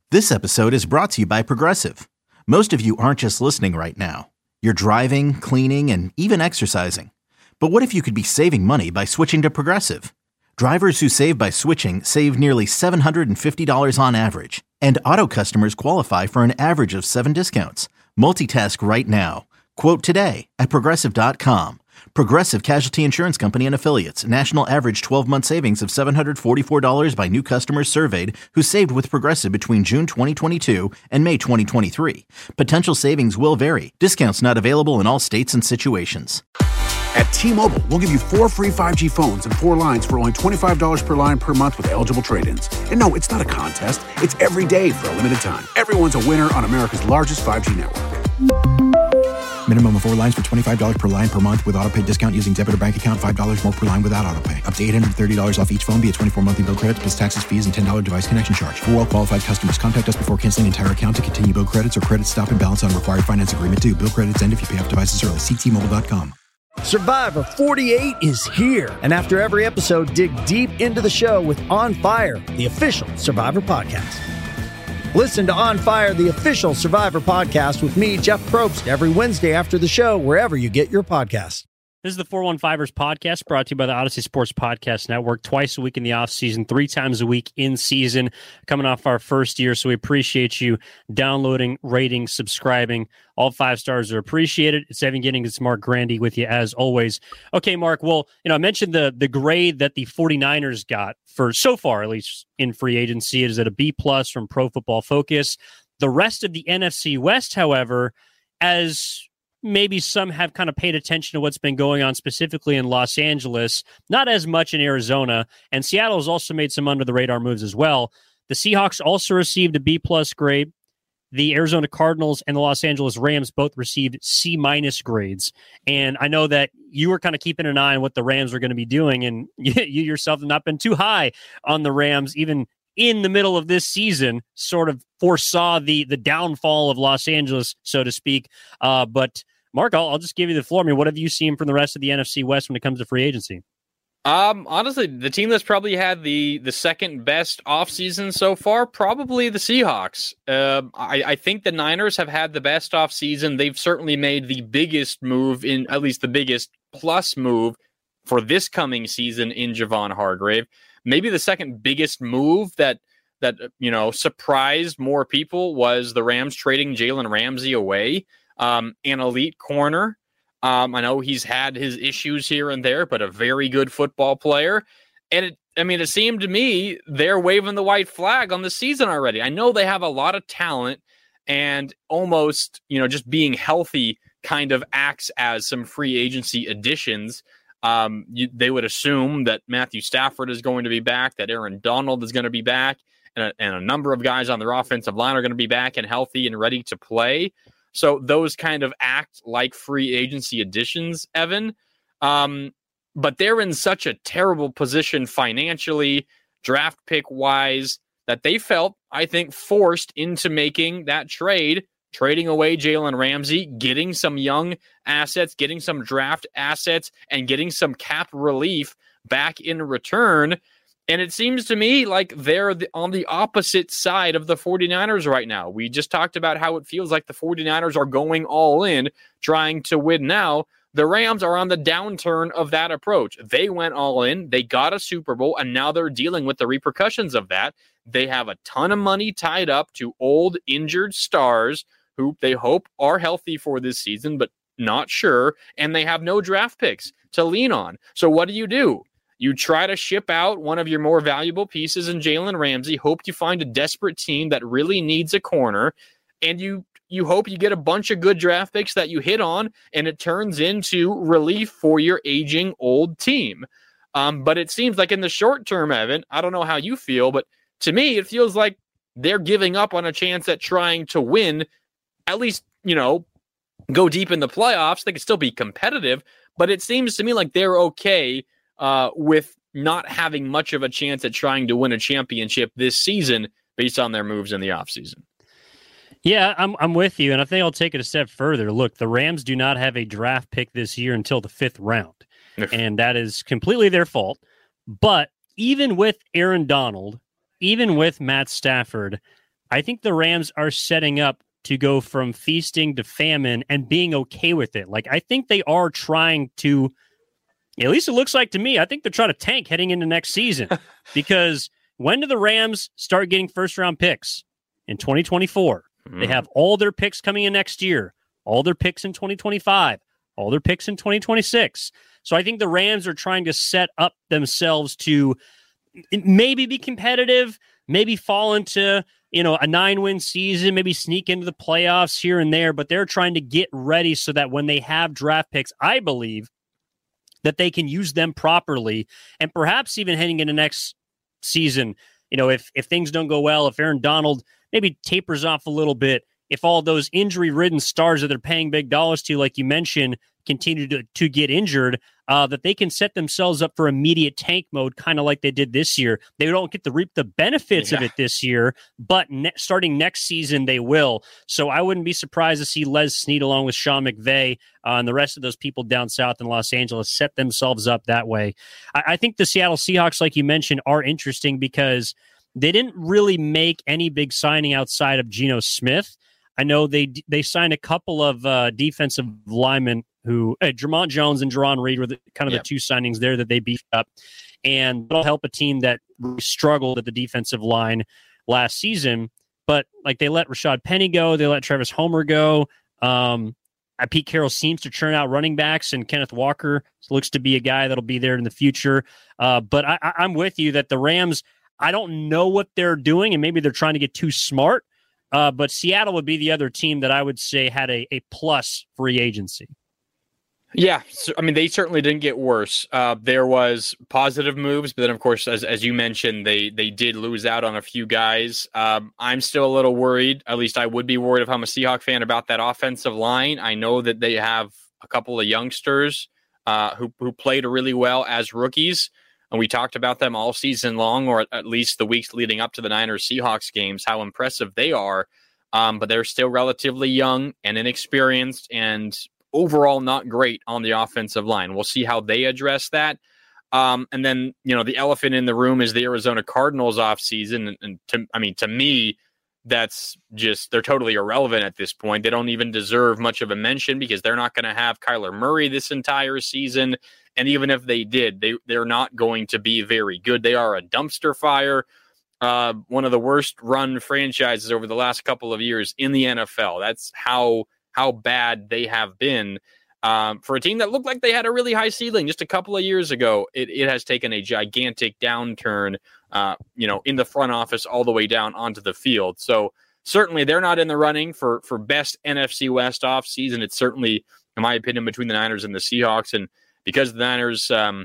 This episode is brought to you by Progressive. Most of you aren't just listening right now. You're driving, cleaning, and even exercising. But what if you could be saving money by switching to Progressive? Drivers who save by switching save nearly $750 on average. And auto customers qualify for an average of 7 discounts. Multitask right now. Quote today at Progressive.com. Progressive Casualty Insurance Company and Affiliates. National average 12-month savings of $744 by new customers surveyed who saved with Progressive between June 2022 and May 2023. Potential savings will vary. Discounts not available in all states and situations. At T-Mobile, we'll give you 4 free 5G phones and 4 lines for only $25 per line per month with eligible trade-ins. And no, it's not a contest. It's every day for a limited time. Everyone's a winner on America's largest 5G network. Minimum of 4 lines for $25 per line per month with autopay discount using debit or bank account. $5 more per line without autopay. Up to $830 off each phone via 24 monthly bill credits plus taxes, fees, and $10 device connection charge. For well-qualified customers, contact us before canceling entire account to continue bill credits or credit stop and balance on required finance agreement due. Bill credits end if you pay off devices early. See T-Mobile.com. Survivor 48 is here. And after every episode, dig deep into the show with On Fire, the official Survivor podcast. Listen to On Fire, the official Survivor podcast with me, Jeff Probst, every Wednesday after the show, wherever you get your podcasts. This is the 415ers podcast brought to you by the Odyssey Sports Podcast Network, twice a week in the off season, 3 times a week in season, coming off our first year. So we appreciate you downloading, rating, subscribing. All 5 stars are appreciated. It's Evan Giddings. It's Mark Grandy with you as always. Okay, Mark. Well, I mentioned the grade that the 49ers got for so far, at least in free agency. It is at a B+ from Pro Football Focus. The rest of the NFC West, however, as maybe some have kind of paid attention to what's been going on specifically in Los Angeles, not as much in Arizona, and Seattle has also made some under-the-radar moves as well. The Seahawks also received a B+ grade. The Arizona Cardinals and the Los Angeles Rams both received C- grades. And I know that you were kind of keeping an eye on what the Rams were going to be doing, and you yourself have not been too high on the Rams, even in the middle of this season, sort of foresaw the downfall of Los Angeles, so to speak. But Mark, I'll just give you the floor. I mean, what have you seen from the rest of the NFC West when it comes to free agency? Honestly, the team that's probably had the second best offseason so far, probably the Seahawks. I think the Niners have had the best offseason. They've certainly made the biggest move, at least the biggest plus move for this coming season in Javon Hargrave. Maybe the second biggest move that surprised more people was the Rams trading Jalen Ramsey away, an elite corner. I know he's had his issues here and there, but a very good football player. And it seemed to me they're waving the white flag on the season already. I know they have a lot of talent, and almost, just being healthy kind of acts as some free agency additions. They would assume that Matthew Stafford is going to be back, that Aaron Donald is going to be back, and a number of guys on their offensive line are going to be back and healthy and ready to play. So those kind of act like free agency additions, Evan. But they're in such a terrible position financially, draft pick wise, that they felt, I think, forced into making that trade, trading away Jalen Ramsey, getting some young assets, getting some draft assets, and getting some cap relief back in return. And it seems to me like they're on the opposite side of the 49ers right now. We just talked about how it feels like the 49ers are going all in, trying to win now. The Rams are on the downturn of that approach. They went all in, they got a Super Bowl, and now they're dealing with the repercussions of that. They have a ton of money tied up to old, injured stars who they hope are healthy for this season, but not sure, and they have no draft picks to lean on. So what do? You try to ship out one of your more valuable pieces in Jalen Ramsey, hope you find a desperate team that really needs a corner, and you hope you get a bunch of good draft picks that you hit on, and it turns into relief for your aging old team. But it seems like in the short term, Evan, I don't know how you feel, but to me, it feels like they're giving up on a chance at trying to win, at least, go deep in the playoffs. They could still be competitive, but it seems to me like they're okay with not having much of a chance at trying to win a championship this season based on their moves in the offseason. Yeah, I'm with you, and I think I'll take it a step further. Look, the Rams do not have a draft pick this year until the 5th round, and that is completely their fault. But even with Aaron Donald, even with Matt Stafford, I think the Rams are setting up to go from feasting to famine and being okay with it. Like, I think they are trying to, at least it looks like to me, I think they're trying to tank heading into next season. Because when do the Rams start getting first-round picks? In 2024. They have all their picks coming in next year, all their picks in 2025, all their picks in 2026. So I think the Rams are trying to set up themselves to maybe be competitive, maybe fall into, a 9-win season, maybe sneak into the playoffs here and there, but they're trying to get ready so that when they have draft picks, I believe that they can use them properly, and perhaps even heading into next season, if things don't go well, if Aaron Donald maybe tapers off a little bit, if all those injury-ridden stars that they're paying big dollars to, like you mentioned, continue to get injured, that they can set themselves up for immediate tank mode, kind of like they did this year. They don't get to reap the benefits of it this year, but starting next season, they will. So I wouldn't be surprised to see Les Snead along with Sean McVay and the rest of those people down south in Los Angeles set themselves up that way. I think the Seattle Seahawks, like you mentioned, are interesting because they didn't really make any big signing outside of Geno Smith. I know they signed a couple of defensive linemen who, Jermont Jones and Jerron Reed were the two signings there that they beefed up. And it'll help a team that really struggled at the defensive line last season. But they let Rashad Penny go. They let Travis Homer go. Pete Carroll seems to churn out running backs, and Kenneth Walker looks to be a guy that'll be there in the future. But I'm with you that the Rams, I don't know what they're doing, and maybe they're trying to get too smart. But Seattle would be the other team that I would say had a plus free agency. Yeah, so, they certainly didn't get worse. There was positive moves, but then, of course, as you mentioned, they did lose out on a few guys. I'm still a little worried. At least I would be worried if I'm a Seahawks fan about that offensive line. I know that they have a couple of youngsters who played really well as rookies. And we talked about them all season long, or at least the weeks leading up to the Niners-Seahawks games, how impressive they are. But they're still relatively young and inexperienced and overall not great on the offensive line. We'll see how they address that. And then, the elephant in the room is the Arizona Cardinals offseason. And to me, that's just, they're totally irrelevant at this point. They don't even deserve much of a mention because they're not going to have Kyler Murray this entire season. And even if they did, they're not going to be very good. They are a dumpster fire, one of the worst run franchises over the last couple of years in the NFL. That's how bad they have been. For a team that looked like they had a really high ceiling just a couple of years ago, it has taken a gigantic downturn, in the front office all the way down onto the field. So certainly they're not in the running for best NFC West offseason. It's certainly, in my opinion, between the Niners and the Seahawks. And because the Niners,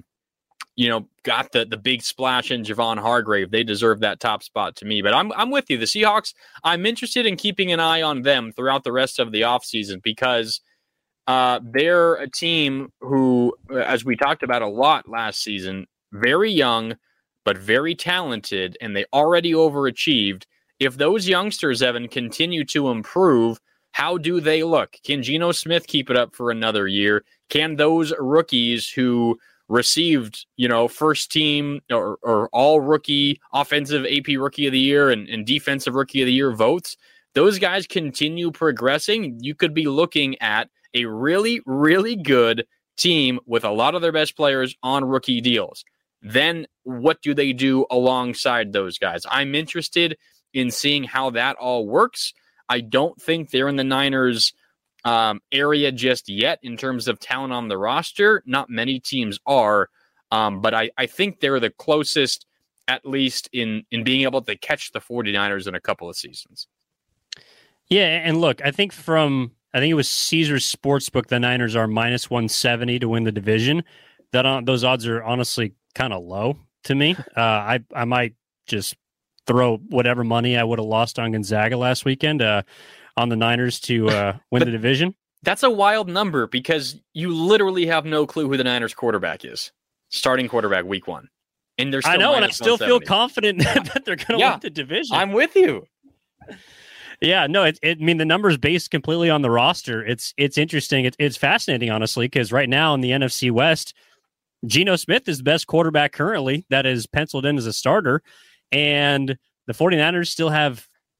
got the big splash in Javon Hargrave, they deserve that top spot to me. But I'm with you. The Seahawks, I'm interested in keeping an eye on them throughout the rest of the offseason because they're a team who, as we talked about a lot last season, very young, but very talented, and they already overachieved. If those youngsters, Evan, continue to improve, how do they look? Can Geno Smith keep it up for another year? Can those rookies who received, first team or all rookie offensive AP rookie of the year and defensive rookie of the year votes, those guys continue progressing, you could be looking at a really, really good team with a lot of their best players on rookie deals. Then what do they do alongside those guys? I'm interested in seeing how that all works. I don't think they're in the Niners area just yet in terms of talent on the roster. Not many teams are, but I think they're the closest, at least in being able to catch the 49ers in a couple of seasons. Yeah, and look, I think it was Caesars Sportsbook, the Niners are minus 170 to win the division. Those odds are honestly kind of low to me. I might just throw whatever money I would have lost on Gonzaga last weekend on the Niners to win the division. That's a wild number because you literally have no clue who the Niners quarterback is. Starting quarterback week 1. And they're still I know, and I still feel confident that they're going to win the division. I'm with you. Yeah, no, the number's based completely on the roster. It's interesting. It's fascinating, honestly, because right now in the NFC West, Geno Smith is the best quarterback currently that is penciled in as a starter. And the 49ers still have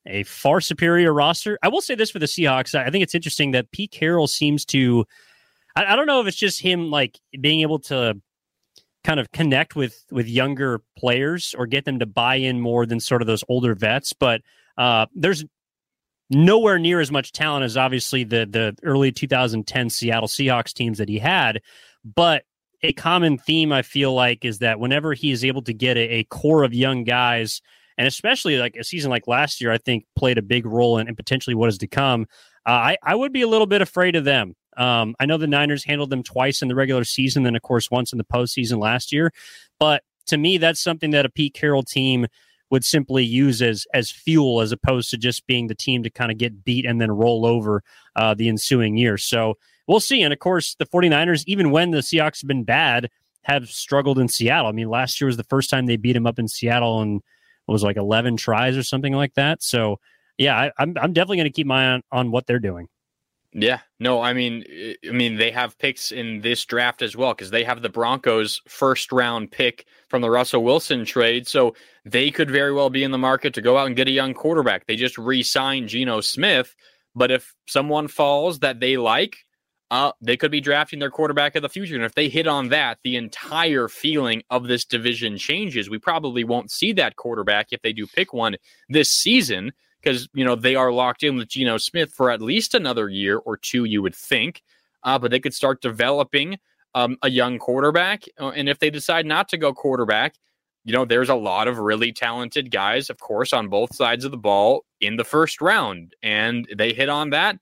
a far superior roster. I will say this for the Seahawks. I think it's interesting that Pete Carroll seems to, I don't know if it's just him like being able to kind of connect with younger players or get them to buy in more than sort of those older vets, but there's nowhere near as much talent as obviously the early 2010 Seattle Seahawks teams that he had. But a common theme I feel like is that whenever he is able to get a core of young guys, and especially like a season like last year, I think played a big role in potentially what is to come. I would be a little bit afraid of them. I know the Niners handled them twice in the regular season, then of course once in the postseason last year. But to me, that's something that a Pete Carroll team would simply use as fuel, as opposed to just being the team to kind of get beat and then roll over the ensuing year. So we'll see. And of course, the 49ers, even when the Seahawks have been bad, have struggled in Seattle. I mean, last year was the first time they beat them up in Seattle, and it was like 11 tries or something like that. So, yeah, I'm definitely going to keep my eye on what they're doing. Yeah, no, I mean, they have picks in this draft as well, because they have the Broncos' first-round pick from the Russell Wilson trade, so they could very well be in the market to go out and get a young quarterback. They just re-signed Geno Smith, but if someone falls that they like, they could be drafting their quarterback of the future. And if they hit on that, the entire feeling of this division changes. We probably won't see that quarterback if they do pick one this season, because, they are locked in with Geno Smith for at least another year or two, you would think. But they could start developing a young quarterback. And if they decide not to go quarterback, there's a lot of really talented guys, of course, on both sides of the ball in the first round. And they hit on that,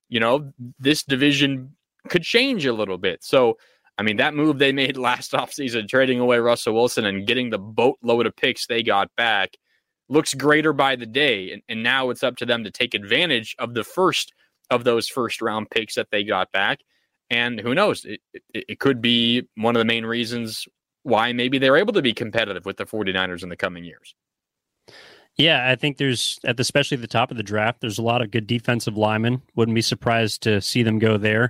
this division could change a little bit. So, I mean, that move they made last offseason, trading away Russell Wilson and getting the boatload of picks they got back, looks greater by the day. And now it's up to them to take advantage of the first of those first-round picks that they got back. And who knows, it could be one of the main reasons why maybe they're able to be competitive with the 49ers in the coming years. Yeah, I think there's, especially at the top of the draft, there's a lot of good defensive linemen. Wouldn't be surprised to see them go there.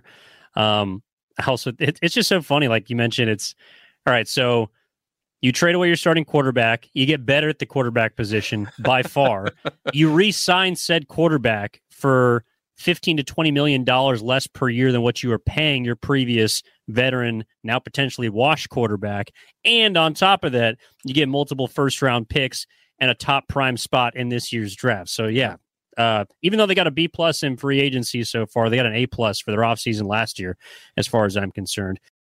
Also, it's just so funny. Like you mentioned, it's all right. So you trade away your starting quarterback. You get better at the quarterback position by far. You re-sign said quarterback for $15 to $20 million less per year than what you were paying your previous veteran, now potentially washed quarterback. And on top of that, you get multiple first-round picks and a top prime spot in this year's draft. So, yeah, even though they got a B+ in free agency so far, they got an A+ for their offseason last year, as far as I'm concerned.